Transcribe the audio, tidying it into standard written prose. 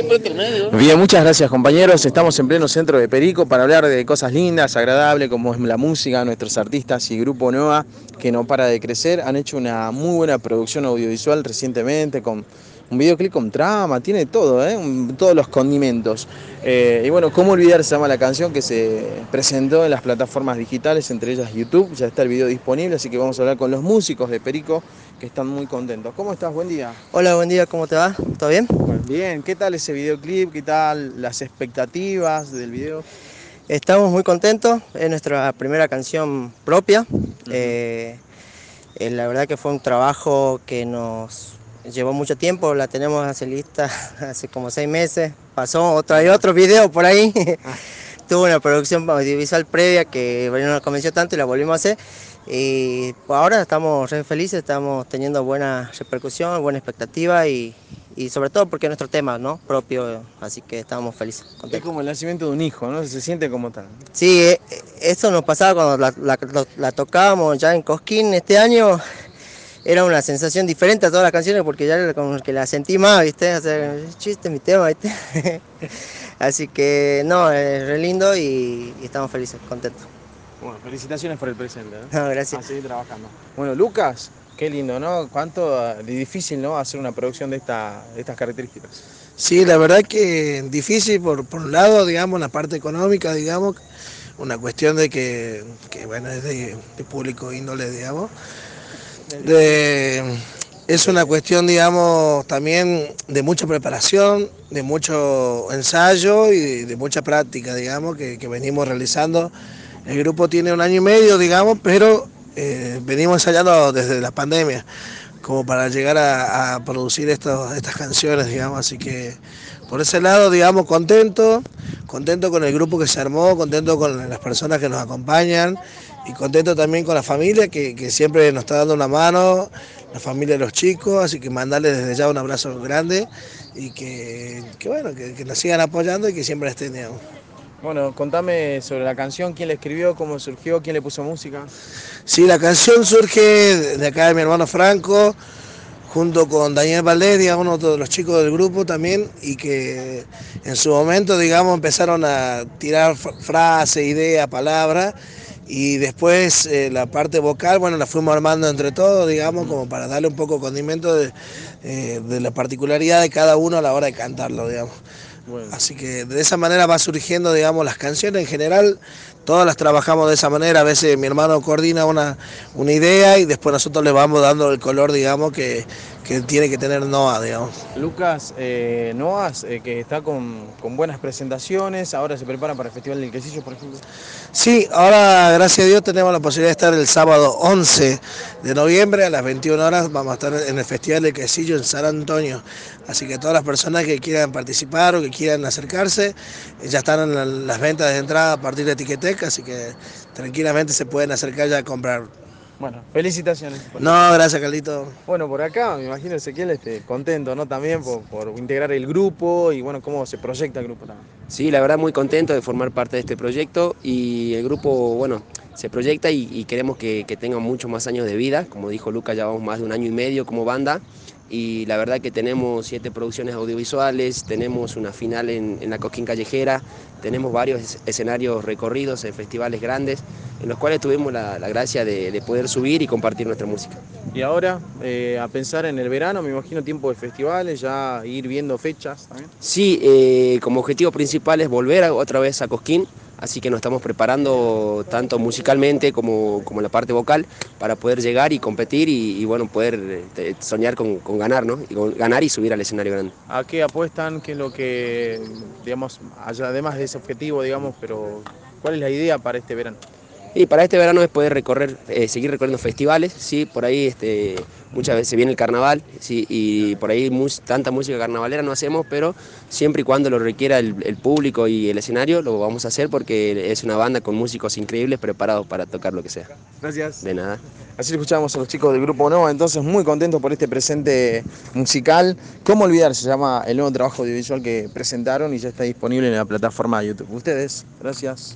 Bien, muchas gracias compañeros. Estamos en pleno centro de Perico para hablar de cosas lindas, agradables, como es la música, nuestros artistas y Grupo Nova, que no para de crecer. Han hecho una muy buena producción audiovisual recientemente con un videoclip con trama, tiene todo, todos los condimentos. Y bueno, ¿cómo olvidar? Se llama la canción que se presentó en las plataformas digitales, entre ellas YouTube. Ya está el video disponible, así que vamos a hablar con los músicos de Perico que están muy contentos. ¿Cómo estás? Buen día. Hola, buen día, ¿cómo te va? ¿Todo bien? Bien, ¿qué tal ese videoclip? ¿Qué tal las expectativas del video? Estamos muy contentos, es nuestra primera canción propia. La verdad que fue un trabajo que nos llevó mucho tiempo, la tenemos hace lista hace como 6 meses. Pasó otro video por ahí. Tuvo una producción audiovisual previa que no nos convenció tanto y la volvimos a hacer. Y ahora estamos re felices, estamos teniendo buena repercusión, buena expectativa y sobre todo porque es nuestro tema, ¿no? Propio, así que estamos felices, contentos. Es como el nacimiento de un hijo, ¿no? Se siente como tal. Sí, eso nos pasaba cuando la tocábamos ya en Cosquín este año. Era una sensación diferente a todas las canciones porque ya era como que la sentí más, ¿viste? O sea, chiste mi tema, ¿viste? Así que no, es re lindo y estamos felices, contentos. Bueno, felicitaciones por el presente, ¿eh? No, gracias. A seguir trabajando. Bueno, Lucas, qué lindo, ¿no? Cuánto de difícil, ¿no? Hacer una producción de estas características. Sí, la verdad que difícil por un lado, digamos, la parte económica, digamos, una cuestión de que bueno, es de público índole, digamos. Es una cuestión, digamos, también de mucha preparación, de mucho ensayo y de mucha práctica, digamos, que venimos realizando. El grupo tiene 1 año y medio, digamos, pero venimos ensayando desde la pandemia, como para llegar a producir estas canciones, digamos, así que por ese lado, digamos, contento con el grupo que se armó, contento con las personas que nos acompañan y contento también con la familia que siempre nos está dando una mano, la familia de los chicos, así que mandarles desde ya un abrazo grande y que nos sigan apoyando y que siempre estén, digamos. Bueno, contame sobre la canción, quién la escribió, cómo surgió, quién le puso música. Sí, la canción surge de acá de mi hermano Franco, junto con Daniel Valdés, uno de los chicos del grupo también, y que en su momento, digamos, empezaron a tirar frases, ideas, palabras, y después la parte vocal, bueno, la fuimos armando entre todos, digamos, como para darle un poco condimento de la particularidad de cada uno a la hora de cantarlo, digamos. Bueno. Así que de esa manera va surgiendo, digamos, las canciones en general, todas las trabajamos de esa manera. A veces mi hermano coordina una idea y después nosotros le vamos dando el color, digamos, que tiene que tener Noa, digamos. Lucas, Noas, que está con buenas presentaciones, ahora se prepara para el Festival del Quesillo, por ejemplo. Sí, ahora gracias a Dios tenemos la posibilidad de estar el sábado 11 de noviembre a las 21 horas, vamos a estar en el Festival del Quesillo en San Antonio. Así que todas las personas que quieran participar o que quieran acercarse, ya están en las ventas de entrada a partir de Ticketek, así que tranquilamente se pueden acercar ya a comprar. Bueno, felicitaciones. No, gracias, Carlito. Bueno, por acá me imagino Ezequiel contento, ¿no? También por integrar el grupo y bueno, cómo se proyecta el grupo también. Sí, la verdad muy contento de formar parte de este proyecto y el grupo, bueno, se proyecta y queremos que tenga muchos más años de vida. Como dijo Lucas, ya vamos más de 1 año y medio como banda y la verdad que tenemos 7 producciones audiovisuales, tenemos una final en la Cosquín Callejera, tenemos varios escenarios recorridos en festivales grandes en los cuales tuvimos la gracia de poder subir y compartir nuestra música. Y ahora, a pensar en el verano, me imagino tiempo de festivales, ya ir viendo fechas también. Sí, como objetivo principal es volver otra vez a Cosquín, así que nos estamos preparando tanto musicalmente como en la parte vocal para poder llegar y competir y bueno, poder soñar con ganar, ¿no? Ganar y subir al escenario grande. ¿A qué apuestan? ¿Qué es lo que, digamos, además de ese objetivo, digamos, pero cuál es la idea para este verano? Y para este verano es poder seguir recorriendo festivales, sí, por ahí muchas veces viene el carnaval, sí, y por ahí tanta música carnavalera no hacemos, pero siempre y cuando lo requiera el público y el escenario lo vamos a hacer porque es una banda con músicos increíbles preparados para tocar lo que sea. Gracias. De nada. Así escuchamos a los chicos del Grupo Nova, entonces muy contentos por este presente musical. ¿Cómo olvidar? Se llama el nuevo trabajo audiovisual que presentaron y ya está disponible en la plataforma de YouTube. Ustedes, gracias.